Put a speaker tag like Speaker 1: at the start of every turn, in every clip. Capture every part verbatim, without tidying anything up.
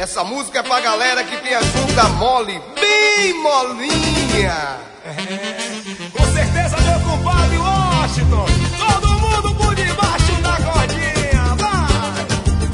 Speaker 1: Essa música é pra galera que tem a junta mole, bem molinha.
Speaker 2: É, com certeza, meu compadre Washington. Todo mundo por debaixo da cordinha, vai!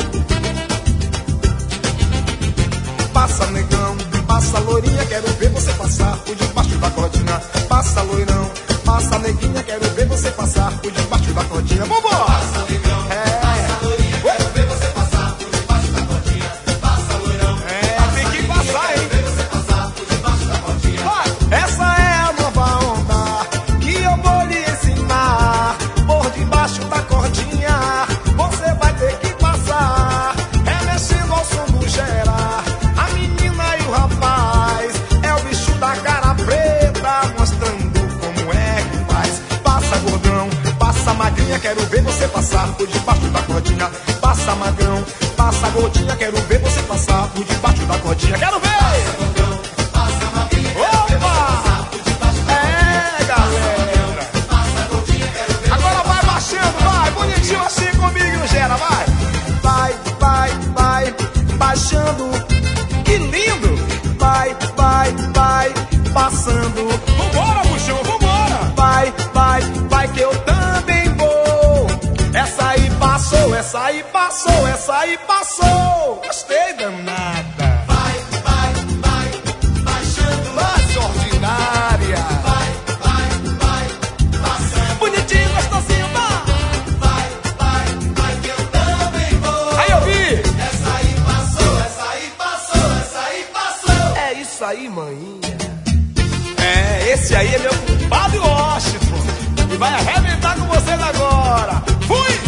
Speaker 3: Passa, negão, passa, loirinha, quero ver você passar por debaixo da cordinha. Passa, loirão, passa, neguinha, quero ver você passar por debaixo da cordinha. Vambora!
Speaker 2: Passa, negão,
Speaker 3: é.
Speaker 2: passa, loirinha, quero ver você passar por debaixo da cordinha. Passa, loirão, é, tem que passar, hein? Quero ver você passar por debaixo da cordinha.
Speaker 3: Vai! Essa é a nova onda que eu vou lhe ensinar. Por debaixo da cordinha você vai ter que passar, remexendo ao som do gerar. A menina e o rapaz é o bicho da cara preta, mostrando como é que faz. Passa, gordão, passa, magrinha, quero ver você passar por debaixo da cordinha. Passa, magrão, passa, gordinha, quero ver você passar por debaixo da cordinha. Quero ver!
Speaker 2: Passa, gordão, passa, magrinha, quero ver você passar por debaixo da cordinha.
Speaker 3: É, galera!
Speaker 2: Passa, gordinha, quero ver.
Speaker 3: Agora vai baixando, vai, bonitinho assim comigo, Gera, vai! Vai, vai, vai, baixando, que lindo! Vai, vai, vai, passando.
Speaker 2: Vambora, buchão, vambora!
Speaker 3: Vai, vai, vai que eu também vou. Essa aí passou, essa aí passou, essa aí passou. Gostei danada.
Speaker 2: Vai, vai, vai, baixando.
Speaker 1: Mas ordinária.
Speaker 2: Vai, vai, vai, passando.
Speaker 3: Bonitinho, gostosinho, vai.
Speaker 2: Vai, vai, vai que eu também vou.
Speaker 3: Aí eu vi.
Speaker 2: Essa aí passou, essa aí passou, essa aí passou.
Speaker 1: É isso aí, maninha.
Speaker 3: É, esse aí é meu compadre Washington. E vai arrebentar com vocês agora. Fui!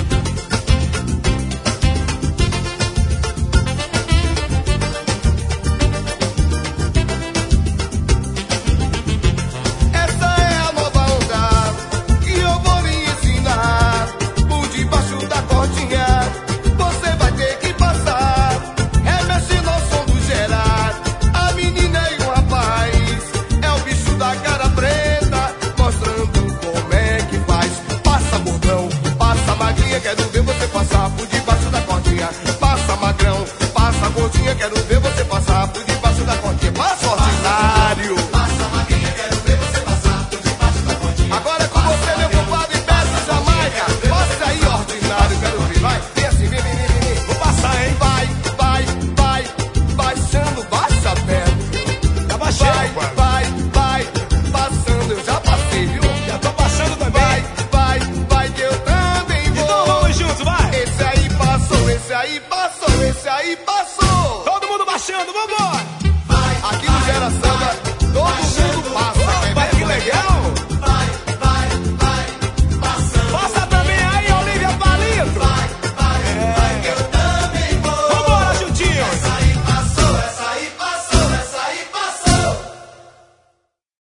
Speaker 1: Essa é a nova onda que eu vou lhe ensinar. Por debaixo da cordinha você vai ter que passar, remexendo ao som do gerar. A menina e o rapaz é o bicho da cara preta, mostrando como é que faz. Passa, gordão, passa, magrinha, quero ver você passar por debaixo da cordinha. Passa, magrão, passa, gordinha, quero ver você passar por debaixo da cordinha. Passa, ordinário.
Speaker 2: Passa, magrinha, quero ver você passar por debaixo da cordinha.
Speaker 1: Agora é com você, meu compadre Beto Jamaica. Passa aí, ordinário, quero ver. Vai, vem assim, vem, vem, vem, vem.
Speaker 3: Vou passar, hein?
Speaker 1: Vai, vai, vai, baixando, baixa, Beto.
Speaker 3: Tá baixando,
Speaker 1: Vai,
Speaker 3: pai.
Speaker 1: vai, vai, passando, eu já passei, viu?
Speaker 3: Já tô passando também.
Speaker 1: Vai, vai, vai, que eu também vou.
Speaker 3: Então vamos juntos, vai.
Speaker 1: Esse aí passou, esse aí passou, esse aí passou.
Speaker 3: Todo mundo baixando, vambora.